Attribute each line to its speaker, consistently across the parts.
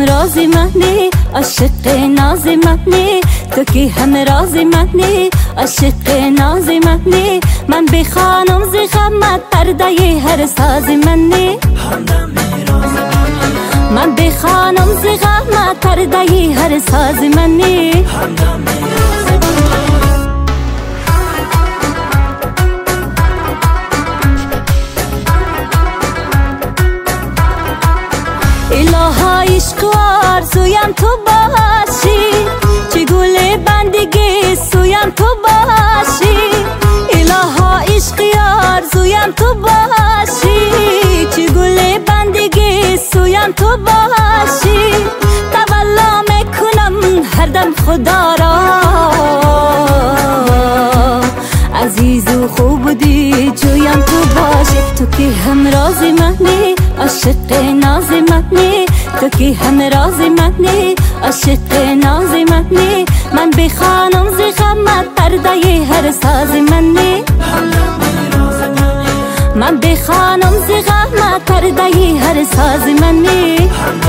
Speaker 1: همراز منی عاشق ناز منی تو که همراز منی عاشق ناز منی من به خانم ز غمت پرده هر ساز منی من به خانم ز غمت پرده هر ساز منی الها عشق و آرزویم تو باشی چه گل بندگی سویم تو باشی الها عشق و آرزویم تو باشی چه گل بندگی سویم تو باشی تولا میکنم هر دم خدا را عزیز و خوب بودی جویم تو باشی تو که همراز منی عاشق ناز منی تو که همراز منی عاشق ناز منی من به خانم ز غمت پرده هر ساز منی من به خانم ز غمت پرده هر ساز منی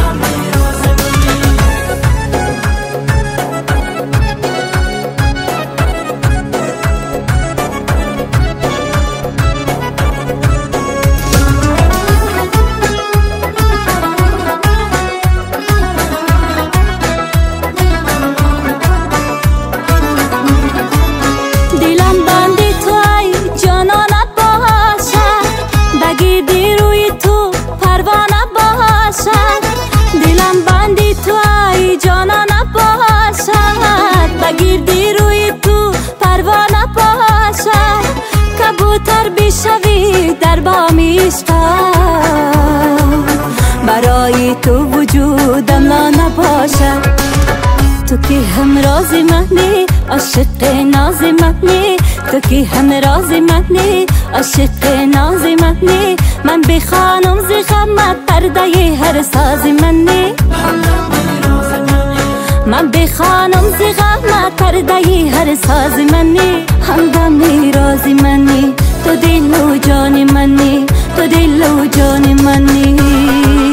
Speaker 1: دلم بندی تو ای جانا نباشد بگیردی روی تو پروا نباشد کبوتر بشوی در بام عشقم برای تو وجودم لا نباشد تو که همراز منی عاشق ناز منی تو که همراز منی عاشق ناز منی من به خانم ز غمت پرده هر ساز منی من به خانم ز غمت پرده هر ساز منی همدم راز منی تو دل و جان منی تو دل و جان منی